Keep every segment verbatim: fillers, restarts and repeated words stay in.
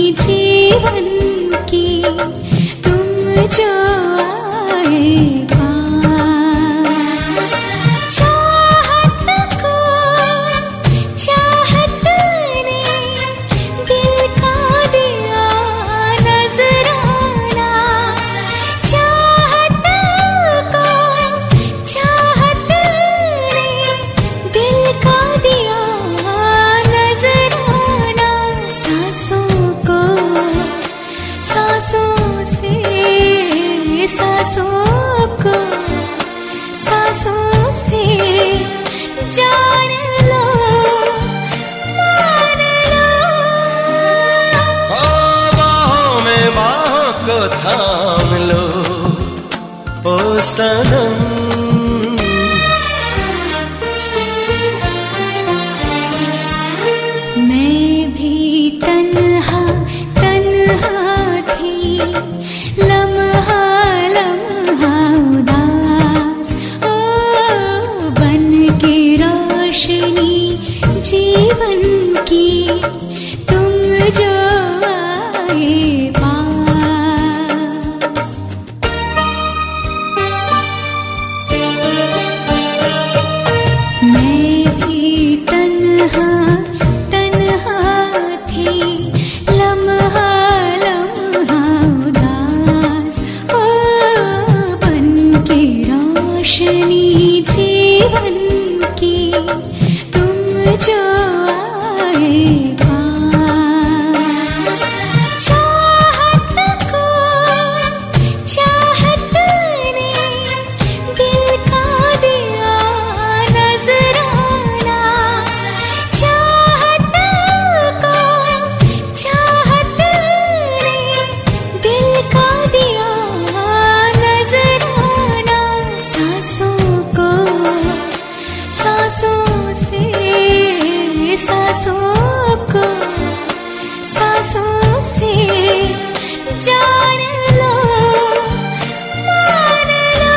जीवन की तुम जो आए पास। चाहत को चाहत ने दिल का दिया नजराना। चाहत को चाहत ने दिल का दिया नजराना। सांसों को सांसों से सांसों को सांसों से जान लो मान लो। बाहों में बाहों को थाम लो ओ सनम। मैं भी तन्हा तन्हा थी लम्हा लम्हा उदास। ओ बन के रोशनी जीवन की तुम जो आए पास। मैं भी तन्हा तन्हा थी लम्हा लम्हा उदास। ओ बन के रोशनी जीवन की तुम जो आए पास। चाहत को चाहत ने दिल का दिया नजराना। चाहत को चाहत ने दिल का दिया नजराना। सांसों को सांसों से सांसों को सांसों से जान लो मान लो।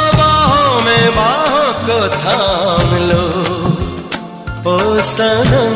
बाहों में बाहों को थाम लो ओ सनम।